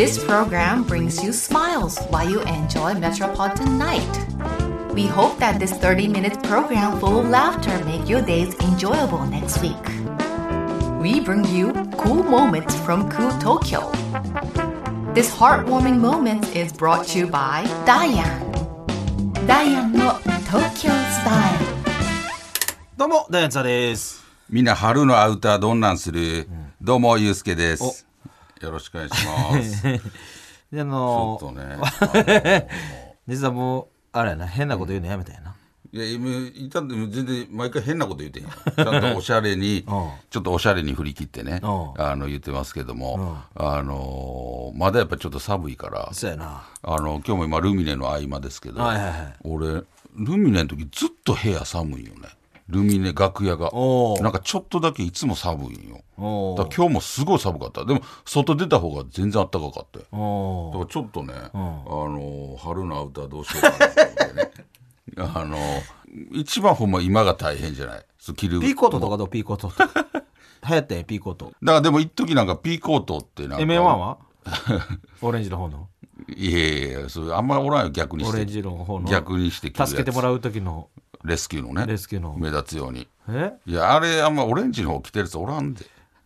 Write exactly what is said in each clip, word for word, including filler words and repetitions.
This program brings you smiles while you enjoy Metropolitan Night. We hope that this thirty-minute program full of laughter make your days enjoyable next week. We bring you cool moments from cool Tokyo. This heartwarming moment is brought to you by Diane. Diane の Tokyo Style。 どうもダイアンツァです。 みんな春のアウターどんなんする、うん、どうもゆうすけです。よろしくお願いしますであのちょっとね実はもうあれやな変なこと言うのやめたやな、 うん、いや今言ったんで全然毎回変なこと言ってんやちゃんとおしゃれにちょっとおしゃれに振り切ってねあの言ってますけどもあのまだやっぱちょっと寒いからそうやなあの今日も今ルミネの合間ですけど、はいはいはい、俺ルミネの時ずっと部屋寒いよね。ルミネ楽屋がなんかちょっとだけいつも寒いんよ。だから今日もすごい寒かった。でも外出た方が全然暖かかったよ。だからちょっとね、あの春のアウターどうしようかなと思ってねあの一番ほんま今が大変じゃない着るピーコートとかどうピーコートと流行ったんやピーコート。 だからでも一時なんかピーコートってなんか エムエーワンはオレンジの方のいやいやそれあんまりおらんよ逆にしてオレンジの方の逆にして着るやつ助けてもらう時のレスキューのねレスキューの目立つようにえいやあれあんまオレンジの方着てるやつおらんで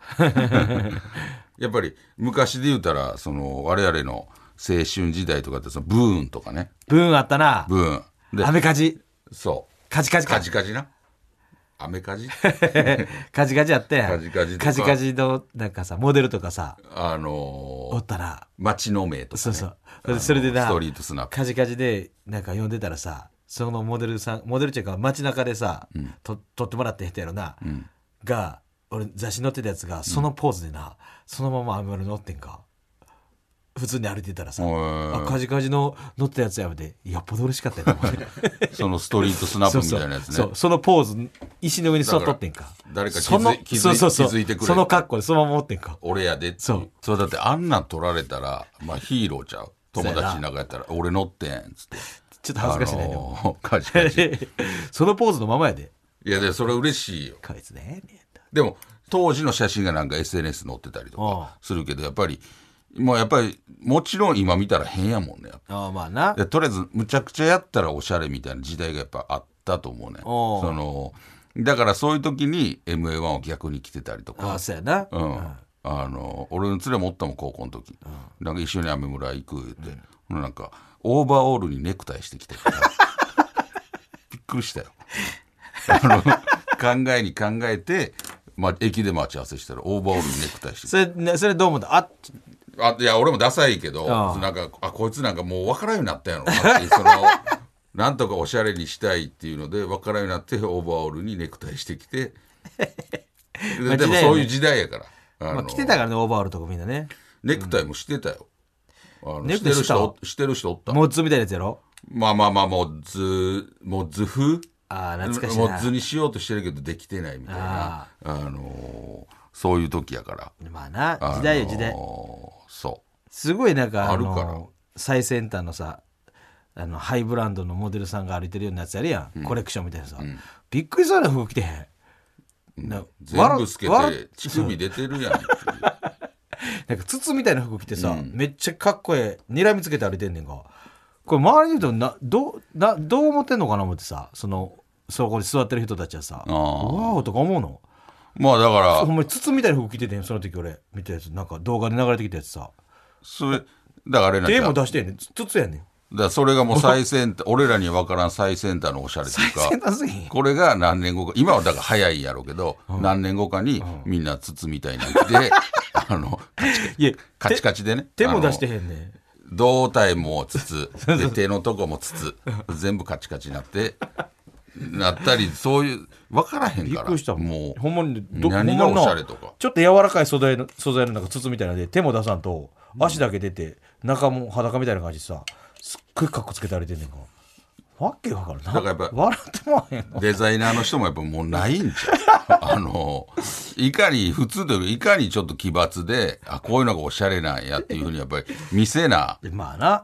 やっぱり昔で言うたらその我々の青春時代とかってそのブーンとかねブーンあったなブーンでアメカジそうカジカジカジカジなアメカジカジカジやってカジカジとかカジカジのなんかさモデルとかさあのー、 おったら街の名とか、ね、 そうそうそれでなストリートスナップカジカジでなんか呼んでたらさそのモデルさんモデルっていうか街中でさ、うん、と撮ってもらって人やろな、うん、が俺雑誌載ってたやつがそのポーズでな、うん、そのままアメマル乗ってんか普通に歩いてたらさあカジカジの乗ったやつやめてよっぽど嬉しかったよそのストリートスナップみたいなやつねそうそうそうそのポーズ石の上に座っとってんか誰か気づい気づいそうそうそう気づいてくれその格好でそのまま持ってんか俺やでってそうそれだってあんなん取られたら、まあ、ヒーローちゃう友達の中やったら俺乗ってんつってちょっと恥ずかしいね、あのー、カジカジそのポーズのままやでいやでそれ嬉しいよこいつねでも当時の写真がなんか エスエヌエス 載ってたりとかするけどやっぱりもうやっぱりもちろん今見たら変やもんねああまあなでとりあえずむちゃくちゃやったらおしゃれみたいな時代がやっぱあったと思うねそのだからそういう時に エムエーワン を逆に着てたりとかああそうやな、 うんうん、あの俺の連れ持ったもん高校の時、うん、なんか一緒に雨村行く言って、うん、なんかオーバーオールにネクタイしてきてびっくりしたよあの考えに考えて、まあ、駅で待ち合わせしたらオーバーオールにネクタイしてそれ、ね、それどう思ったああいや俺もダサいけどあなんかあこいつなんかもう分からんようになったんやろなってそのなんとかおしゃれにしたいっていうので分からんようになってオーバーオールにネクタイしてきてで, でもそういう時代やからあの、まあ、着てたからねオーバーオールとかみんなねネクタイもしてたよ、うん、あのしてる人してる人おったモッズみたいなやつやろまあまあまあモッズモッズ風あ懐かしいなモッズにしようとしてるけどできてないみたいな あ, あのー、そういう時やからまあな時代よ時代、あのー、そうすごいなんかあるから、あのー、最先端のさあのハイブランドのモデルさんが歩いてるようなやつやるやん、うん、コレクションみたいなさ、うん、びっくりするな服着てへん、 うん、全部透けて乳首出てるやんなんか筒みたいな服着てさ、うん、めっちゃかっこええ睨みつけて歩いてんねんかこれ周りにいるとな ど, などう思ってんのかな思ってさそのそこに座ってる人たちはさわおとか思うのまあだからほんまに筒みたいな服着ててんその時俺見たやつなんか動画で流れてきたやつさそれだからあれなん手も出してんねん筒やねんだからそれがもう最先端俺らには分からん最先端のおしゃれというか最先端すぎんこれが何年後か今はだから早いんやろうけど、うん、何年後かにみんな筒みたいになってあのカチいやカチカチでね手も出してへんねん胴体も筒で手のとこも筒全部カチカチになってなったりそういう分からへんからびっくりしたもうほんまに何がおしゃれとかちょっと柔らかい素材の素材のなんか筒みたいなので手も出さんと足だけ出て中も裸みたいな感じでさすっごいカッコつけて歩いてんねんかわけわからんなだからやっぱ笑ってもらへんのデザイナーの人もやっぱもうないんちゃうあのいかに普通というかいかにちょっと奇抜であこういうのがおしゃれなんやっていうふうにやっぱり見せなまあな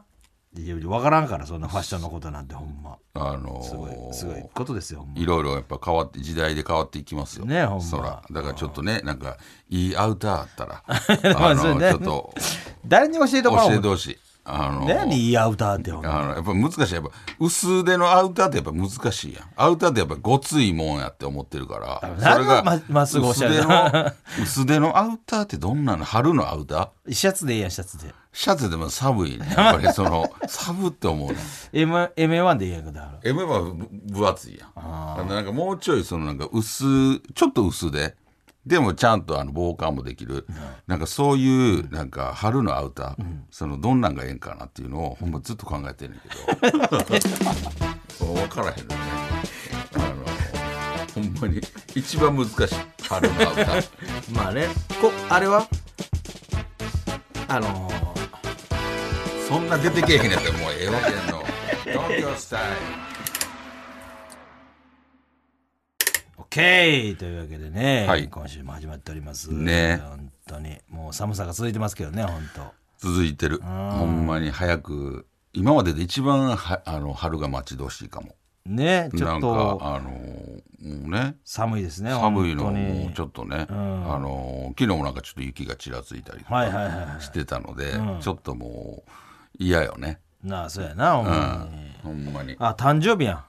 いや分からんからそんなファッションのことなんてほんまあのー、 すごいすごいことですよほんま。 いろいろやっぱ変わって時代で変わっていきますよねほんま。 そらだからちょっとねなんかいいアウターあったらあの、ね、ちょっと誰に教えてもらおう教えてほしい。あの何いいアウターってほんまあのやっぱ難しいやっぱ薄手のアウターってやっぱ難しいやん。アウターってやっぱごついもんやって思ってるからそれが ま, まっすぐおっしゃるな薄手のアウターってどんなの春のアウターシャツでいいやんシャツでシャツでも寒いねやっぱりその寒って思うねエムエーワン でいいやんかだからエムエーワン は分厚いやん。あなんかもうちょいそのなんか薄ちょっと薄ででもちゃんとあの防寒もできる、うん、なんかそういうなんか春のアウター、うん、そのどんなんがええんかなっていうのをほんまずっと考えてんねんけど分からへんのね。あのほんまに一番難しい春のアウターまあねこあれはあのー、 そんな出てけえへんやったらもうええわけやんの東京スタイルオッケーというわけでね、はい、今週も始まっておりますね。 本当にもう寒さが続いてますけどね本当続いてるほんまに早く今までで一番はあの春が待ち遠しいかもね。ちょっとなんかあのもうね寒いですね寒いのもうちょっとね、うん、あの昨日もなんかちょっと雪がちらついたりとかしてたので、はいはいはいはい、ちょっともう嫌よね。 なあそうやなほんまに、 うん、ほんまにあ誕生日やん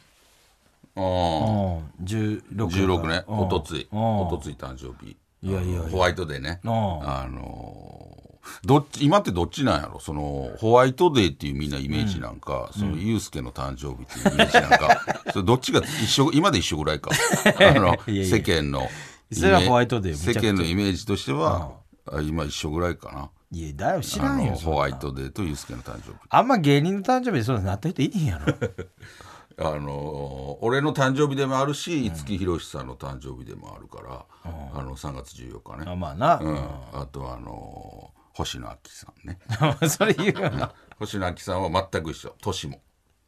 あじゅうろく、 じゅうろくねおとついおとつい誕生日いやいやいやホワイトデーね。あのどっち今ってどっちなんやろそのホワイトデーっていうみんなイメージなんか、うん、そのユースケの誕生日っていうイメージなんか、うん、それどっちが一緒今で一緒ぐらいかあのいやいや世間のそれはホワイトデー世間のイメージとしては、うん、今一緒ぐらいかな。 いやだよ知らんよホワイトデーとユースケの誕生日あんま芸人の誕生日でそうなった人いいんやろあの俺の誕生日でもあるし、五木ひろしさんの誕生日でもあるから、うん、あのさんがつじゅうよっかね。 あまあな、 うん、あとあの星野亜紀さんねそれ言うな星野亜紀さんは全く一緒年も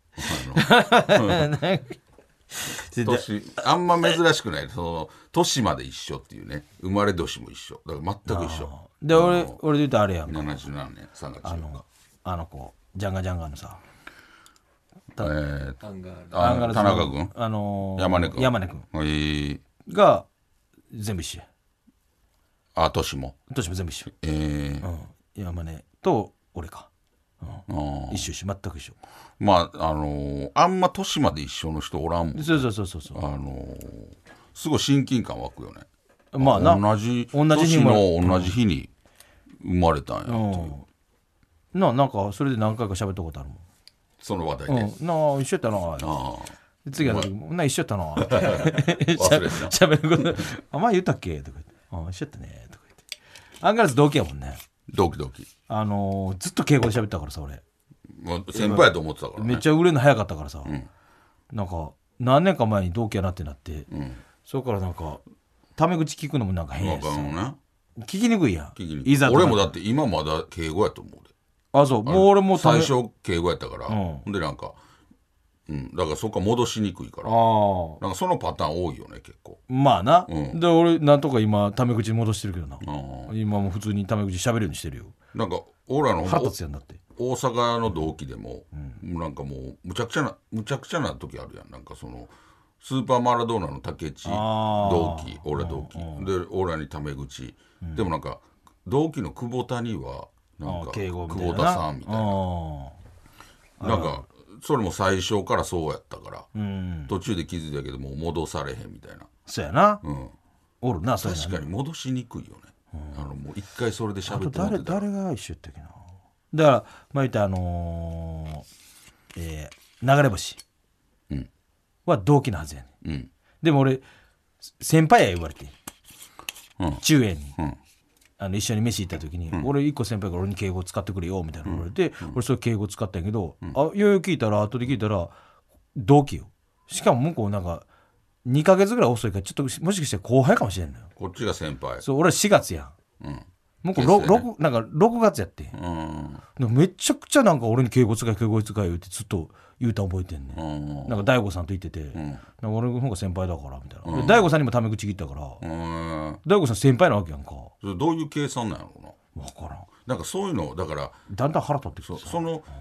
年あんま珍しくないその年まで一緒っていうね生まれ年も一緒だから全く一緒で俺俺で言うとあれやんななじゅうななねんさんがつじゅうよっかあの子ジャンガジャンガのさえー、あ田中君、 あのー、 山根君山根君、 えー、 が全部一緒や。 あ年も年も全部一緒、 えーうん、山根と俺か、うん、一緒一緒全く一緒。 まああのー、あんま年まで一緒の人おらんもん。 そうそうそうそうそう、 あのー、すごい親近感湧くよね。 まあな同じ年の同じ日に生まれたんやっていう、 うん、な, なんかそれで何回か喋ったことあるもんその話題で、 うん、なあ一緒やったなあ次はな一緒やったな忘れてたしゃべることあ前言ったっけとか言ってあ一緒やったねとか言ってアンガールズ同期やもんね。 同期同期あのー、ずっと敬語で喋ったからさ俺もう先輩やと思ってたから、ね、 めっちゃ売れるの早かったからさ、うん、なんか何年か前に同期やなってなって、うん、それからなんかタメ口聞くのもなんか変やしさ、ね、聞きにくいやん。 聞きにくいいざ俺もだって今まだ敬語やと思うで。 あそうもう俺も最初敬語やったから、うん、でなんか、うん、だからそこから戻しにくいから、あなんかそのパターン多いよね結構。 まあな、うん、で俺なんとか今タメ口戻してるけどな、今も普通にタメ口喋るようにしてるよ。 なんか俺らの腹立つやんだって大阪の同期でも、うん、なんかもうむちゃくちゃなむちゃくちゃな時あるやん。なんかそのスーパーマラドーナの竹内同期俺同期で俺らにタメ口、うん、でもなんか同期の久保田にはなんか久保田さんみたいななんかそれも最初からそうやったから、うん、途中で気づいたけどもう戻されへんみたいな。 そうやな、うん、おるなそれ確かに戻しにくいよね、うん、あのもう一回それで喋ってもらってたら。 誰が一緒やったっけな。だからまあ言ったあのーえー、流れ星は同期のはずやね、うん、でも俺先輩や言われて、うん、中園に、うんあの一緒に飯行った時に、うん、俺一個先輩から俺に敬語使ってくれよみたいな言われて、うん、俺それ敬語使ったんやけど、うん、あよよ聞いたら後で聞いたら同期よ。しかも向こうなんかにかげつぐらい遅いからちょっともしかして後輩かもしれんのよ。 こっちが先輩。 そう俺はしがつやん、うん、向こう ろく, なんかろくがつやって、うん、めちゃくちゃなんか俺に敬語使い敬語使い言うてずっと言うた覚えてんね、うん、なんか大悟さんと言ってて、うん、なんか俺の方が先輩だからみたいな、うん、大悟さんにもタメ口切ったから、うん、大悟さん先輩なわけやんか。 それどういう計算なんやろうな。 分からん。 なんかそういうのだからだんだん腹立ってきてそ, その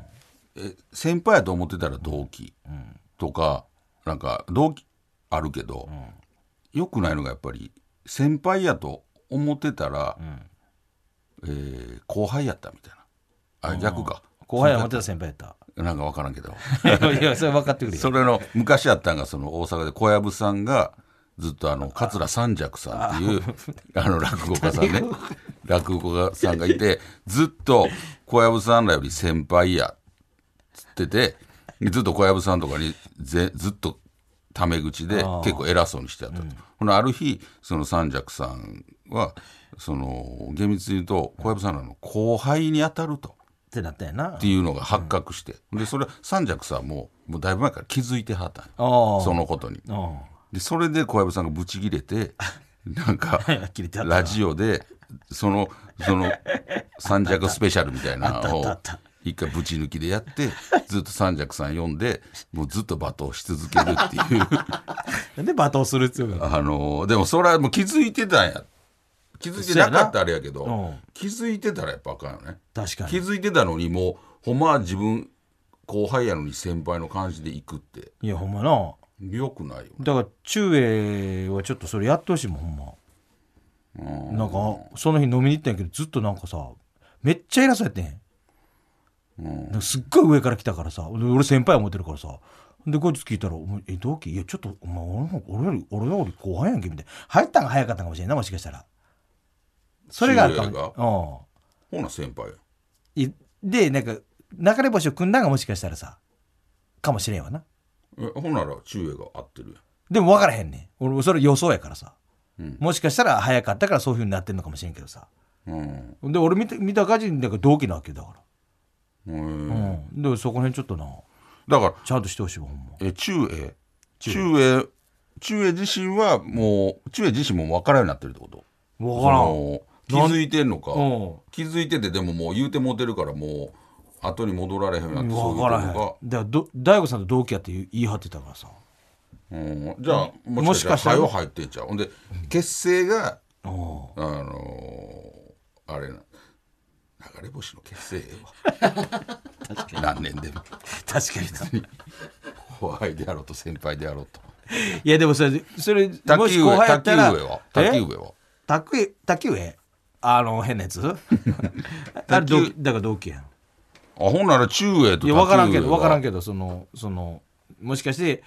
え先輩やと思ってたら同期とか、うん、なんか同期あるけど、うん、よくないのがやっぱり先輩やと思ってたら、うんえー、後輩やったみたいな。あ、逆か。 後輩や思ってた先輩やった。 なんか分からんけどいやそれ分かってくれ。 それの昔あったんがその大阪で小籔さんがずっとあの桂三尺さんっていうあの落語家さんね落語家さんがいて、ずっと小籔さんらより先輩やっつってて、ずっと小籔さんとかにぜずっとタメ口で結構偉そうにしてやったと、うん、ほなある日その三尺さんはその厳密に言うと小籔さんらの後輩に当たるとってなったやなっていうのが発覚して、うん、でそれは三尺さんももうだいぶ前から気づいてはったんよ、そのことに。でそれで小籔さんがブチギレてなんかラジオでそのその三尺スペシャルみたいなのを一回ブチ抜きでやってずっと三尺さん呼んでもうずっと罵倒し続けるっていうなんで罵倒するっていうあのでもそれはもう気づいてたんや。気づいてなかったらあれやけど、うん、気づいてたらやっぱあかんよね。 確かに気づいてたのにもうほんまは自分後輩やのに先輩の感じで行くっていやほんまなよくないよ、ね、 だから中英はちょっとそれやってほしいもんほんま。うんなんかその日飲みに行ったんやけどずっとなんかさめっちゃ偉そうやってん、うん、なんかすっごい上から来たからさ俺先輩思ってるからさで後日聞いたら「え同期いやちょっとお前俺より俺より後輩やんけ」みたいな入ったんが早かったかもしれんなもしかしたら。それがあるかも。 うん、ほな先輩やでなんか流れ星を組んだんがもしかしたらさかもしれんわな。 えほなら中英が合ってるやん。 でも分からへんねん俺それ予想やからさ、うん、もしかしたら早かったからそういう風になってんのかもしれんけどさ、うん、で俺見た見た感じだから同期なわけだからうん、でそこら辺ちょっとなだからちゃんとしてほしいわほんま。 え中英中英中英自身はもう中英自身も分からんようになってるってこと。 分からん気づいてんのか、うん、気づいててでももう言うてもてるからもう後に戻られへんなってそういうことがだから大悟さんと同期やって言い張ってたからさ、 うん、じゃあもしかしたら早入ってんちゃう。ほんで結成が、うん、あのー、あれな流れ星の結成確かに何年でも確かに後輩であろうと先輩であろうといやでもそれそれもし後輩やったら滝上は滝上は滝上あの変なやつあれ同期だから同期やん。あほんなら中英と滝上は。いや分からんけど分からんけどそのそのもしかして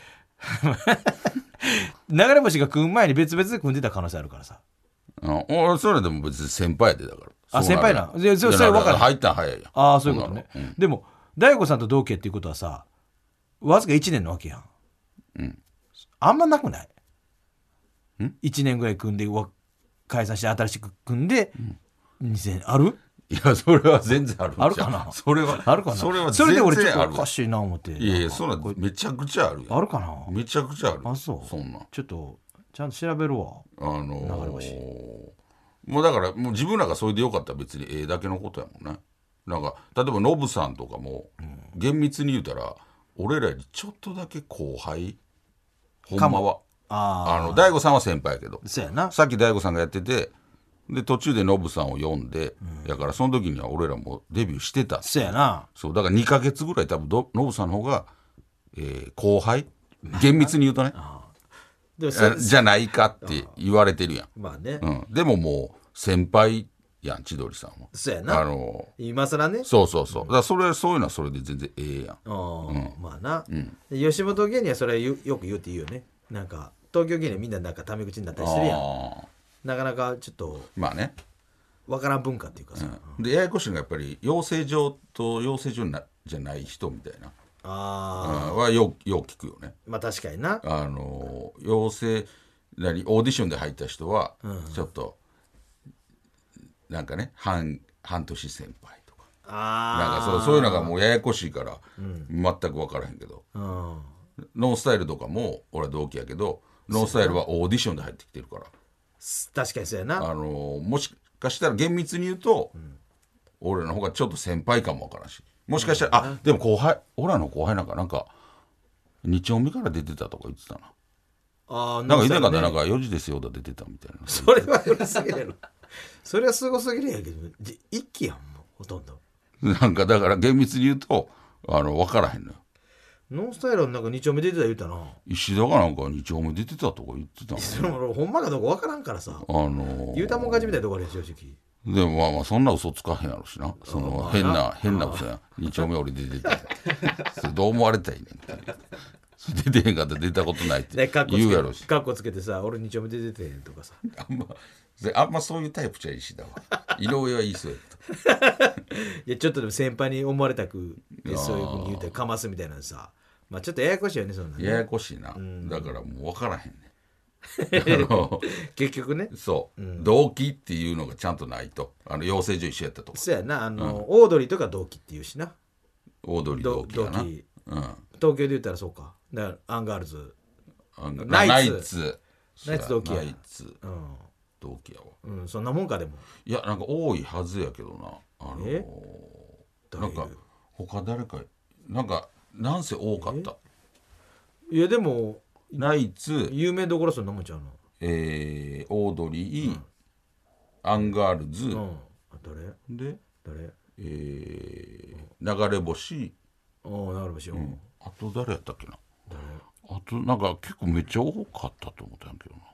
流れ星が組む前に別々で組んでた可能性あるからさ。 あ俺それでも別に先輩やでだから。 あ先輩な。それそれ分かる。 入ったん早いやん。 ああそういうことね、うん、でも大悟さんと同期っていうことはさわずかいちねんのわけやん、うん、あんまなくないんいちねんぐらい組んで解散して新しく組んで、うん、にせんえんある。 いやそれは全然あるんちゃう。 あるかな。 それはあるかな。 それは全然ある。それで俺ちょっとおかしいな思って。 いやいやそれはめちゃくちゃあるやん。 あるかな。 めちゃくちゃある。 あそう。 そんなちょっとちゃんと調べるわ。 あのー、流れ星もうだからもう自分らがそれでよかったら別にええだけのことやもんね。なんか例えばノブさんとかも、うん、厳密に言うたら俺らよりちょっとだけ後輩ほんまはあの大悟さんは先輩やけどそうやな。 さっき大悟さんがやっててで途中でノブさんを呼んで、うん、やからその時には俺らもデビューしてた。 そうやな。 そうだからにかげつぐらい多分ノブさんの方が、えー、後輩厳密に言うとねでもじゃないかって言われてるやん。 まあね、 うん、でももう先輩やん千鳥さんも。 そうやな。あの今更ね。 そうそうそう。だからそれそういうのはそれで全然ええやん。 あ、うん、まあな、うん、吉本芸人はそれよく言うって言うよね。なんか東京芸人みんななんかタメ口になったりするやん。なかなかちょっとまあね分からん文化っていうかさ、 うん、でややこしいのがやっぱり養成所と養成所じゃない人みたいなあ、 うん、はよよく聞くよね。 まあ確かにな。あの養成なりオーディションで入った人はちょっと、うん、なんかね 半, 半年先輩とかあなんか そう, そういうのがもうややこしいから、うん、全く分からへんけど、うん、ノースタイルとかも俺は同期やけどノースタイルはオーディションで入ってきてるから確かにそうやな。 あのもしかしたら厳密に言うと、うん、俺の方がちょっと先輩かもわからんしもしかしたら、うん、あでも後輩俺らの後輩なんかなんかに丁目から出てたとか言ってたな。 あなんか以前からなんかよじですよだ出てたみたいな。 それは古すぎるそれはすごすぎるやけど一気やんもうほとんど。 なんかだから厳密に言うとあの分からへんのよ。 ノンスタイルはなんかに丁目出てた言うたな。 石田がなんかに丁目出てたとか言ってたの。 それもほんまかどうか分からんからさ、 あのー、 言うたもん勝ちみたいなとこあるやん正直。 でもまあまあそんな嘘つかへんやろしな。その変な変な嘘やん。に丁目俺出ててそれどう思われたいねんって出てへんかったら出たことないって言うやろし。 カッコつけてさ、俺に丁目出ててんとかさ。 あんまあんまそういうタイプじゃいいしだわ。井上は言いそうやった。 いやちょっとでも先輩に思われたくそういうふうに言うてかますみたいなさ、まあちょっとややこしいよねそんなね。 ややこしいな、うん、だからもう分からへんねあの結局ね。 そう、うん、同期っていうのがちゃんとないと、あの養成所一緒やったとか。 そうやな、あの、うん、オードリーとか同期っていうしな。 オードリー同期やな。同期、 うん、東京で言ったらそうか。だからアンガールズ、 アンガナイツ、 ナイツ同期や。 ナイツ、うん、同期やわ。 うん、そんなもんかでも。いやなんか多いはずやけどな。あのー、なんか他誰かなんかなんせ多かった。 いやでもナイツ有名どころそんなもんちゃうの。 えー、オードリー、うん、アンガールズ、うん、 誰で誰えー、流れ星。 ああ流れ星、うん、 あと誰やったっけな。 誰あとなんか結構めっちゃ多かったと思ったんやけどな。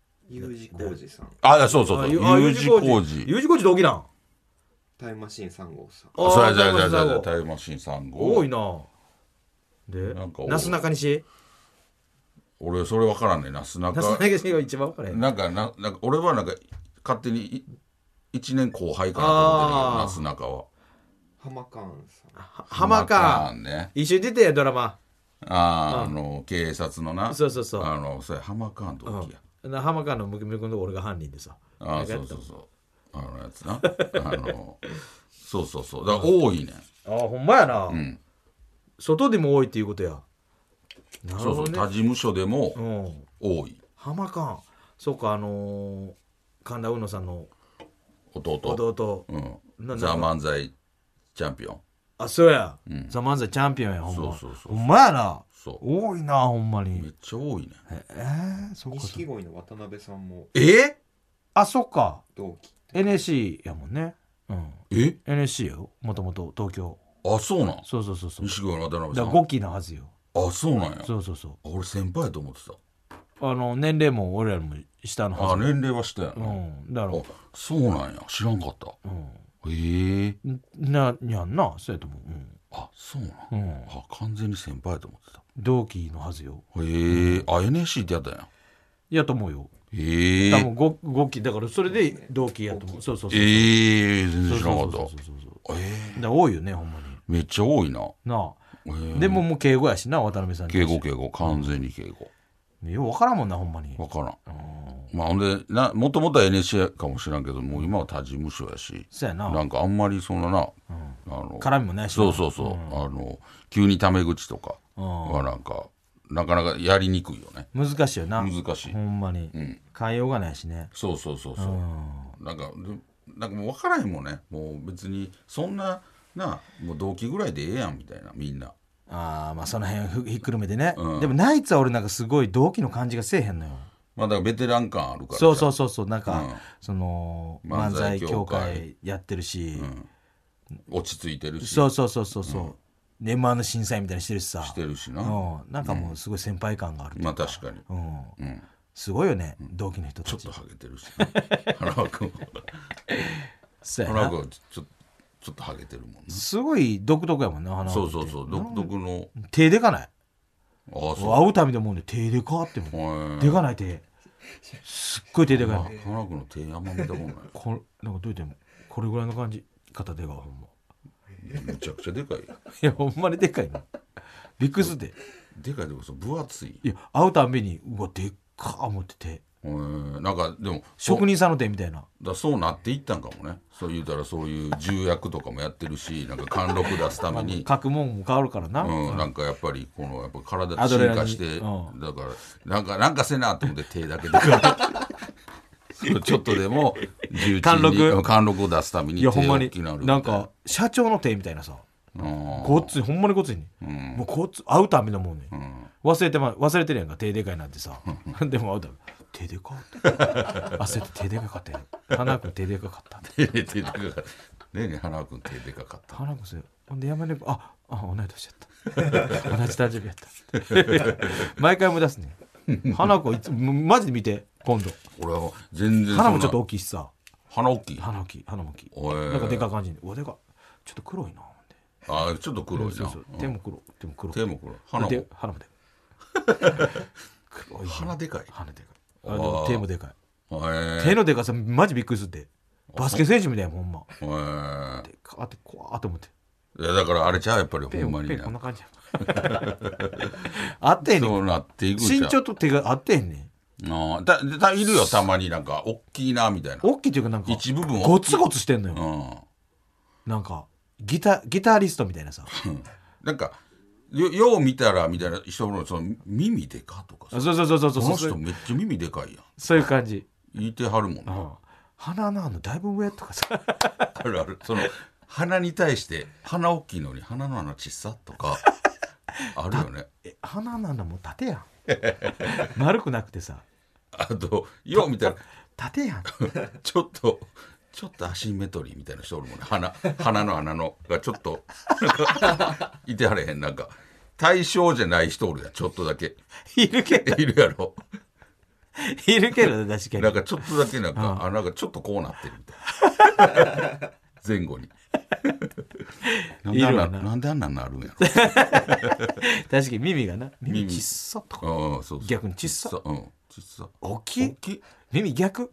U字工事さん。 あ、そうそうそう。U字工事。 U字工事同期なん。 タイムマシーンさん号さん。 あ、そうやじゃじゃじゃタイムマシーンさん号。 多いな。で、なんかなすなかにし。 俺それ分からんね。なすなか。 なすなかにしが一番分からへん。 なんかななんか俺はなんか勝手に一年後輩かなと思ってるけど、なすなかは。 ハマカーンさん。 ハマカーンね。一緒に出てやドラマ。 ああの警察のな。 そうそうそう。 あのそれハマカーン同期や。 ハマカーンのムキムキの俺が犯人でさ。 ああそうそうそう。あのやつな。あのそうそうそう。だから多いね。 ああほんまやな。うん。外でも多いっていうことや。 なるほどね。そうそう他事務所でも多い。 ハマカーン。そうかあのー、神田うのさんの弟。 弟。 うん。ザ漫才チャンピオン。 あそうや。うん、ザ漫才チャンピオンやほんま。そうそうそう。ほんまやな。そう多いなほんまに。 めっちゃ多いね。 ええー、そうか。 錦鯉の渡辺さんも。 えー、 あそっか。 同期。 エヌエスシー やもんね。うん。 えエヌエスシー よもともと東京。 あそうなん。 そうそうそうそう。 錦鯉の渡辺さん。 だからご期なはずよ。 あそうなんや。 そうそうそう。 俺先輩やと思ってた。 あの年齢も俺らも下のはず。あ年齢は下やな。 うんだから。 そうなんや知らんかった。うん。ええー。 なやんなそうやと思う。うん。 あそうなん。うん。あ完全に先輩やと思ってた。 同期のはずよ。 へえー。あ エヌエスシー ってやったんや。 やと思うよ。 ええー。多分 ご, ご期だからそれで同期やと思う。そうそうそう。 ええー、全然知らなかった。 そうそうそうそう。ええー。だ多いよねほんまに。 めっちゃ多いな。 なあ。えー、でももう敬語やしな渡辺さんに。 敬語敬語完全に敬語。 よう分からんもんなほんまに。 分からん。まあほんでなもともとは エヌエスシー かもしらんけどもう今は他事務所やし。 そうやな。 なんかあんまりそんなな、うん、 あの絡みもないし。 そうそうそう、うん、あの急にタメ口とかはなんか、うん、なかなかやりにくいよね。 難しいよな。 難しい。 ほんまに。うん、変えようがないしね。 そうそうそうそう。うん、なんかなんかもう分からへんもんね。もう別にそんななもう同期ぐらいでええやんみたいなみんな。 ああまあその辺ひっくるめてね、うん、でもナイツは俺なんかすごい同期の感じがせえへんのよ。 まあだからベテラン感あるから。 そうそうそうそうなんか、うん、その漫才協会やってるし、 うん、落ち着いてるし。 そうそうそうそうそう、うん、エムワンの審査員みたいにしてるしさ。 してるしな、 うん、なんかもうすごい先輩感がある。 まあ確かに、 うんうん、すごいよね、うん、同期の人たち。 ちょっとハゲてるし、ね、花輪君そうやな。 花輪君ちょっとちょっとハゲてるもんね。 すごい独特やもんな。 そうそうそう独特の手でかない。 ああそう会うたびで思うんで手でかってもでかない手すっごい手でかい。 花輪君の手あんま見たことない。 これなんかどう言ってもこれぐらいの感じ肩でかいほんま。 めちゃくちゃでかい。いやほんまにでかいな。びっくりするで。 でかいでこそ分厚い。 いや会うたびにうわでっか思ってて。 なんかでも職人さんの手みたいな。 だそうなっていったんかもね。そう言うたらそういう重役とかもやってるしなんか貫禄出すために書くもんも変わるからな、 うん、なんかやっぱりこのやっぱ体進化して、うん、だからなんかなんかせなと思って手だけでちょっとでも重鎮に貫禄を出すために手が大きくなる。 なんか社長の手みたいなさごっついほんまにごっついね、うん、もうこっつ会うたびのもんね、うん、忘れてま忘れてるやんか手でかいなんてさでも会うたび手でかって焦って手でかかって花君手でかかった手でかかったねえねえ花君手でかかった花君それほんで山根君ああ同い年やった同じ誕生日やった毎回思い出すね花子いつマジで見て今度俺は全然花もちょっと大きいしさ鼻大きい鼻大きい鼻も大きいおいなんかでかい感じにうわでかちょっと黒いなほんであちょっと黒いな、 そうそう手も黒手も黒手も黒い鼻もで鼻もでかい黒い鼻でかい鼻でかいあでも手もでかいへー手のでかさマジびっくりするってバスケ選手みたいなほんまへーでかって怖って思っていやだからあれちゃうやっぱりペンペンほんまになこんな感じやあってんねんそうなっていくじゃん身長と手が合ってんねんあーだだいるよたまになんか大きいなみたいな大きいっていうかなんか一部分ゴツゴツしてんのようんなんかギタギタリストみたいなさなんかよよう見たらみたいな人もその耳でかとかさそうそうそうそうそうこのそう人めっちゃ耳でかいやんそういう感じ言いてはるもんなうん鼻のあのだいぶ上とかさあるあるその鼻に対して鼻大きいのに鼻の穴小さとかあるよねえ鼻の穴もう縦やん丸くなくてさあとよう見たら縦やんちょっとちょっとアシンメトリーみたいな人おるもんね鼻鼻の穴のがちょっとなんかいてはれへんなんか対象じゃない人おるやんちょっとだけいるけどいるやろいるけどね確かになんかちょっとだけなんか穴がちょっとこうなってるみたいな前後になんであんないるわななんであんなんなるんやろ確かに耳がな耳耳ちっさとかああそうそう逆にちっさうんちっさ大きい大きい耳逆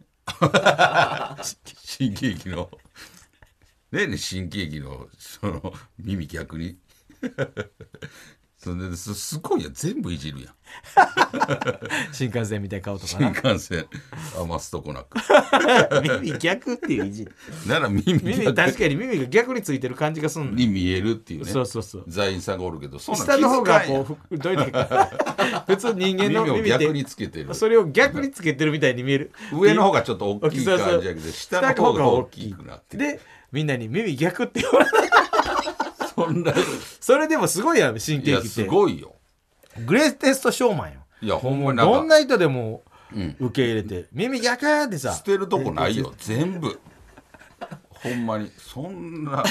新喜劇のねえね新喜劇のその耳逆にそれですすごいやん全部いじるやん新幹線みたいな顔とか新な幹線余すとこなく耳逆っていういじりなら耳耳逆確かに耳が逆についてる感じがすんのに見えるっていうねそうそうそう座員さんがおるけどそんなん下の方が気づかんやんこうふどういうか普通人間の耳を耳逆にってつけてるそれを逆につけてるみたいに見える上の方がちょっと大きいそうそう感じやけど下の方が大きくなってるでみんなに耳逆って言われるそんなそれでもすごいやん新いやす喜劇ってごいよグレーテストショーマンよいやほんまになんかどんな人でもうん受け入れて、耳逆ってさ捨てるとこないよ全部ほんまにそんな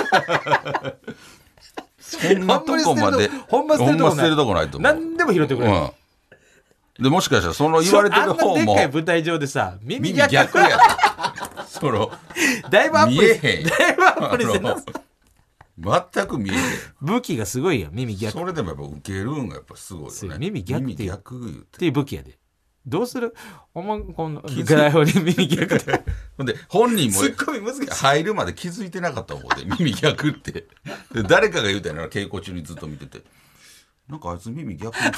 そんなとこまでほんま捨てるとこほんま捨てるとこないと思う何でも拾ってくれる、 うんでもしかしたらその言われてるあん方もなでっかい舞台上でさ耳耳逆逆やそのだいぶアップ見えへんだいぶアップにしてなあの全く見えへん武器がすごいよ耳逆っそれでもやっぱ受けるんがやっぱすごいよね耳逆っていう耳逆言うてていう武器やでどうするお前こんな台本に耳逆ってほんで本人もツッコミ難しい入るまで気づいてなかったもんで耳逆ってで誰かが言うたよな稽古中にずっと見ててなんかあいつ耳逆に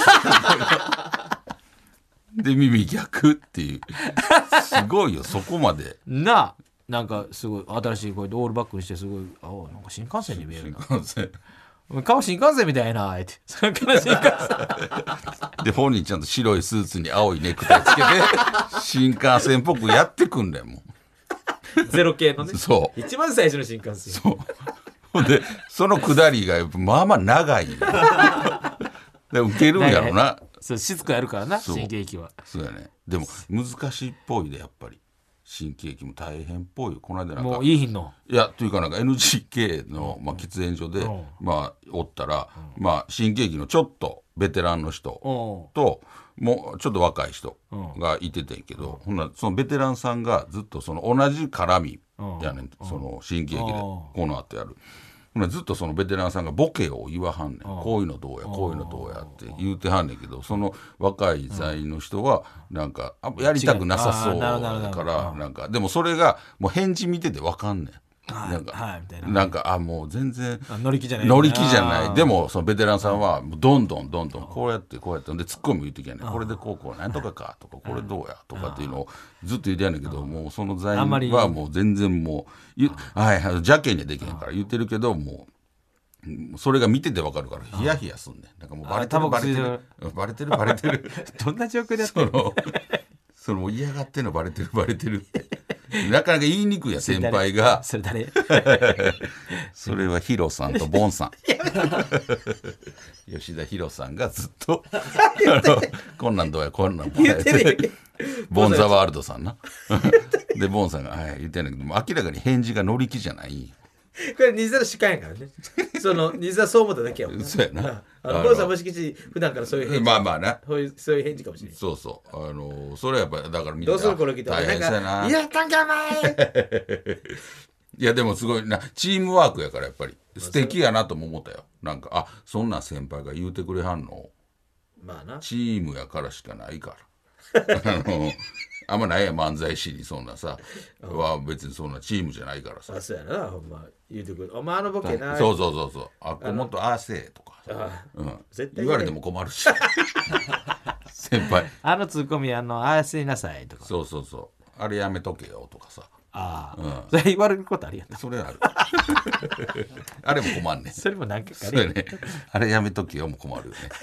で耳逆っていうすごいよそこまでなあなんかすごい新しい声でオールバックにしてすごいあなんか新幹線に見える新幹線な顔新幹線みたいなってそれから新幹線で本人ちゃんと白いスーツに青いネクタイつけて新幹線っぽくやってくんだよもゼロ系のねうそう一番最初の新幹線そうほんでその下りがやっぱまあまあ長いよで受けるんやろなそうしつこいやるからなそう新喜劇はそうやねでも難しいっぽいでやっぱり新喜劇も大変っぽいよこの間なんかもういい日のいやというかなんか エヌジーケー の、まあ、喫煙所で、 うんまあおったら、まあ新喜劇のちょっとベテランの人ともうちょっと若い人がいててんけど、ほんならそのベテランさんがずっとその同じ絡みやねん、その新喜劇でこの後やる。ほなずっとそのベテランさんがボケを言わはんねん、こういうのどうやこういうのどうやって言うてはんねんけど、その若い座員の人はなんかあやりたくなさそうだからなんかでもそれがもう返事見てて分かんねん。なんか、 はいみたいななんかあもう全然乗り気じゃない乗り気じゃないでもそのベテランさんはもうどんどんどんどんこうやってこうやってでツッコミ言うてきやねんこれでこうこうなんとかかとかこれどうやとかっていうのをずっと言ってやんねんけどもうその座員はもう全然もうゆはいはい邪険にはできへんから言ってるけどもうそれが見ててわかるからヒヤヒヤすんねんなんかもうバレてるバレてるバレてるバレてるどんな状況でやってるそのそのもう嫌がってんのバレてるバレてるってなかなか言いにくいや先輩がそれ誰それはヒロさんとボンさん吉田ヒロさんがずっとあのこんなんどうやこんなんどうやってボンザワールドさんなでボンさんが、はい、言ってんだけども明らかに返事が乗り気じゃないこれ西田の主観やからね。その西田そう思っただけやもんな。 そうやな。 あの坊さんもしきち普段からそういう返事。 まあまあな。 そういうそういう返事かもしれない。 そうそう。あのそれやっぱだから見てどうするこれ来て大変そうやな。 いやったんかまい。 いやでもすごいなチームワークやからやっぱり素敵やなとも思ったよ。なんかあそんな先輩が言うてくれはんの。 まあな。 チームやからしかないから。あのあんまないや漫才師にそんなさは別にそんなチームじゃないからさ。 あそうやなほんま言うてくる。お前あのボケな。 そうそうそうそうあこもっとああせえとかあ、 うん、 絶対言われても困るし先輩あのツッコミあのあやせいなさいとか。 そうそうそうあれやめとけよとかさああ、 うん、 それ言われることあるやん。 それあるあれも困んねんそれも何回かあるやん。 ね、あれやめとけよも困るよね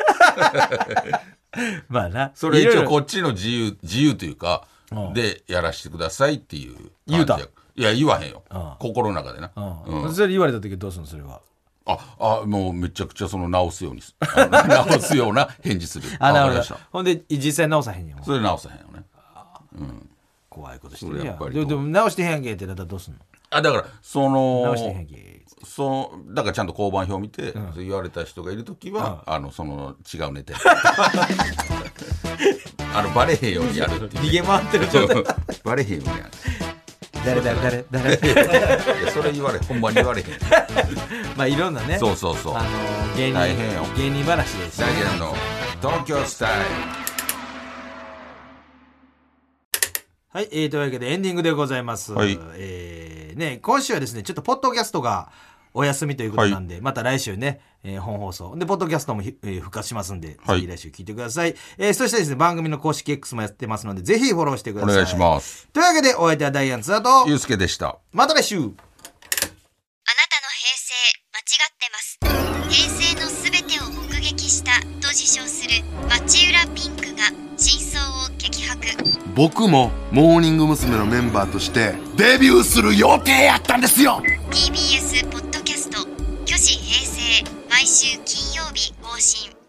まあなそれ一応こっっちの自由自由というか、うん、でやらしてくださいっていう言うた。 いや言わへんよ、 うん、 心の中でな、 うんうん、それ言われた時どうするのそれは。 ああもうめちゃくちゃその直すように直すような返事する。 あなるほど。ほんで実際直さへんよ。 それ直さへんよね。うん、 怖いことしてるやん。でも直してへんやんけってなったらどうすんの。 あだからその直してへんやんけそだからちゃんと交番表見て、うん、言われた人がいるときは、うん、あのその違うネタあのバレへんようにやるっていう、ね、 逃げ回ってる状態バレへんようにやる。 誰誰誰誰いやそれ言われほんまに言われへんまあいろんなねそうそうそう、 あのー、芸人大変よ芸人話ですだけど東京スタイル。 はい、えー、というわけでエンディングでございます、 はいえーね、今週はですねちょっとポッドキャストがお休みということなんで、はい、また来週ね、えー、本放送でポッドキャストも、えー、復活しますんで、はい、ぜひ来週聞いてください、えー、そしてですね番組の公式 X もやってますのでぜひフォローしてください。 お願いします。 というわけでお相手はダイアンツだとゆうすけでした。 また来週。あなたの平成間違ってます。平成のすべてを目撃したと自称する町浦ピンクが真相を激白。 僕もモーニング娘。のメンバーとしてデビューする予定やったんですよ。 ティービーエス ポッドキャスト「巨子平成」毎週金曜日更新。